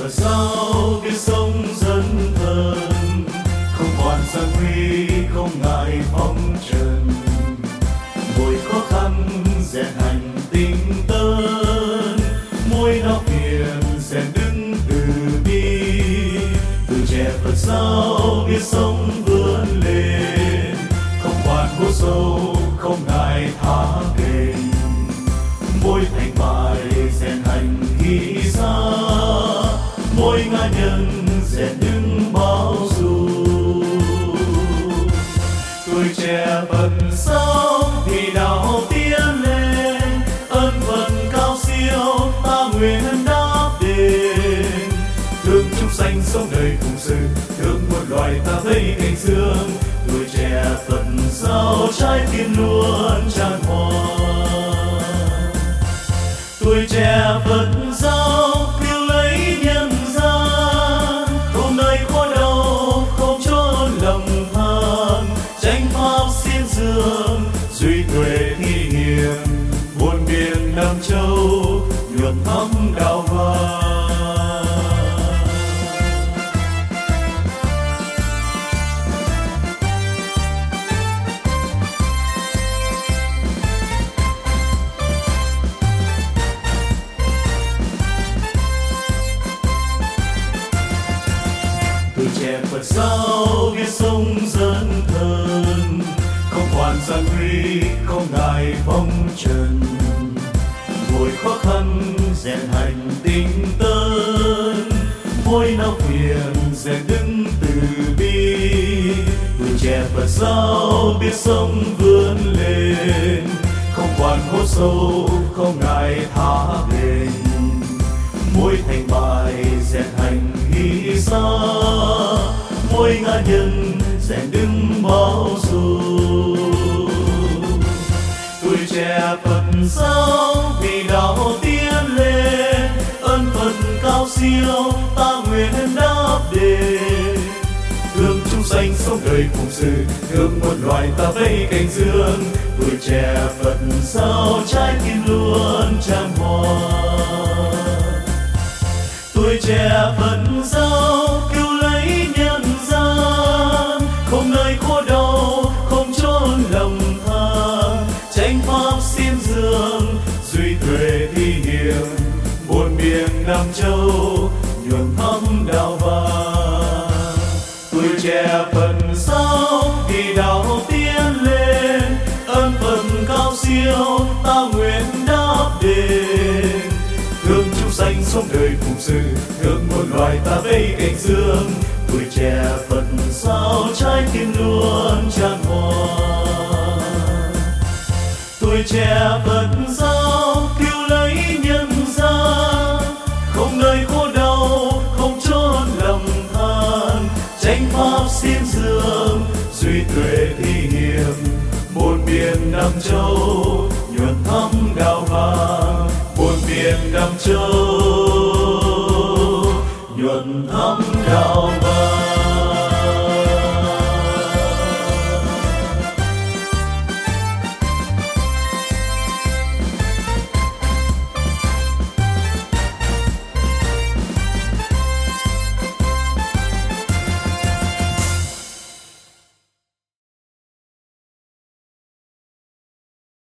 Phật giáo biết sống dân thân, không quản gian nguy không ngại phong trần. Mỗi khó khăn rèn hành tinh tấn, mỗi đau phiền rèn đức từ bi. Tuổi trẻ Phật giáo biết sống vươn lên, không quản hố sâu không ngại thả kềnh. Mỗi thành bại rèn hành hy xa, mỗi ngã nhân rèn đức bao dung. Tuổi trẻ Phật giáo thì đạo tiến lên, ơn phận cao siêu ta nguyện đáp đền. Thương chúng sanh sống đời cùng sự, thương muôn loài ta vây cánh dương. Tuổi trẻ Phật giáo trái tim luôn tràn hòa. Tuổi trẻ Phật giáo cứu lấy nhân gian, không nơi khó đau không chốn lầm than. Chánh pháp xiên dương duy tuệ thi hiền, muôn biển Nam Châu nhuộm thắm đạo vàng. Tuổi trẻ Phật giáo biết sống dân thân, không quản gian nguy không ngại phong trần. Mỗi khó khăn rèn hành tinh tấn, mỗi não phiền rèn đức từ bi. Tuổi trẻ Phật giáo biết sống vươn lên, không quản hố sâu không ngại thả kềnh. Mỗi thành bại rèn hành hy xa, mỗi ngã nhân rèn đức bao dung. Tuổi trẻ Phật giáo vì đạo tiến lên, ơn phận cao siêu ta nguyện đáp đền. Thương chúng sanh sống đời cùng sự, thương muôn loài ta vây cánh dương. Tuổi trẻ Phật giáo trái tim luôn tràn hòa. Tuổi trẻ Phật giáo cứu lấy nhân gian, không nơi khổ đau không chốn lầm than. Chánh pháp xiên dương duy tuệ thi hiền, muôn biển Nam Châu nhuộm thắm đạo vàng. Tuổi trẻ Phật giáo vì đạo tiến lên, ơn phận cao siêu ta nguyện đáp đền. Thương chúng sanh sống đời cùng sự, thương muôn loài ta vây cánh dương. Tuổi trẻ Phật giáo trái tim luôn tràn hòa. Tuổi trẻ Phật giáo cứu lấy nhân gian, không nơi khổ đau không chốn lầm than. Chánh pháp xiên dương duy tuệ thi hiền, muôn biển Nam Châu